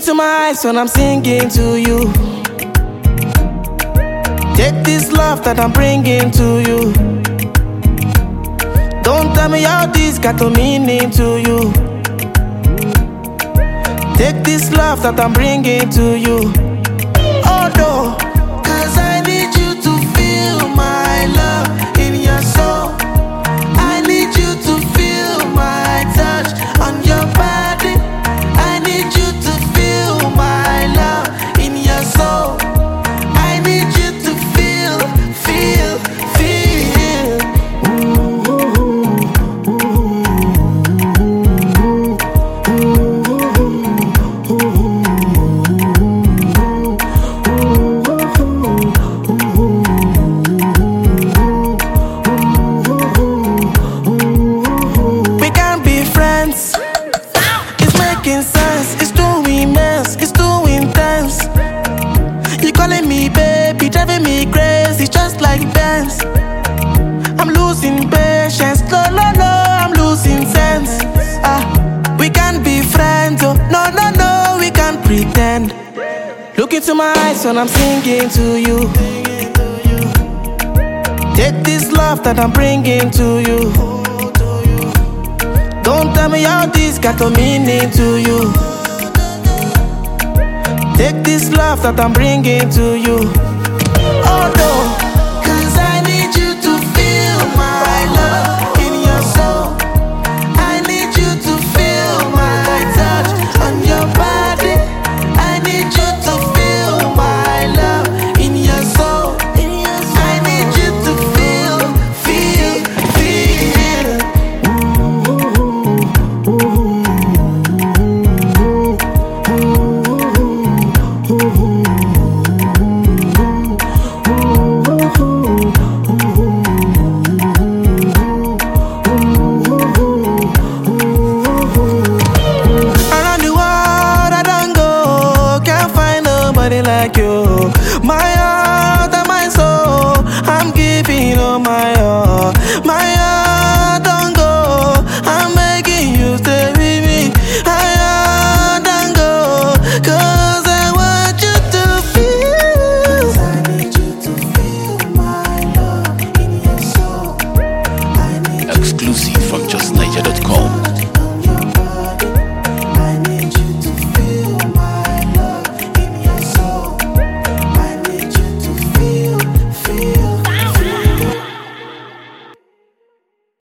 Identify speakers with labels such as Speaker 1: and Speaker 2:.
Speaker 1: into my eyes when I'm singing to you. Take this love that I'm bringing to you. Don't tell me how this got a meaning to you. Take this love that I'm bringing to you. Oh no, 'cause I need you to feel my love in your soul. I need you to feel my touch on your body. I need you to feel my love in your soul. I need you to feel, feel, feel. We can't be friends. It's making sense. It's too immense. It's too intense. You calling me baby, driving me crazy, just like dance. I'm losing patience, no, no, no, I'm losing sense. We can't be friends, oh, no, no, no, we can't pretend. Look into my eyes when I'm singing to you. Take this love that I'm bringing to you. Don't tell me how this got a meaning to you. Take this love that I'm bringing to you. Oh no, 'cause I need you to feel my love in your soul. I need you to feel my touch on your body. I need you to feel my love in your soul. I need you to feel, feel, feel. Around the world I don't go, can't find nobody like you.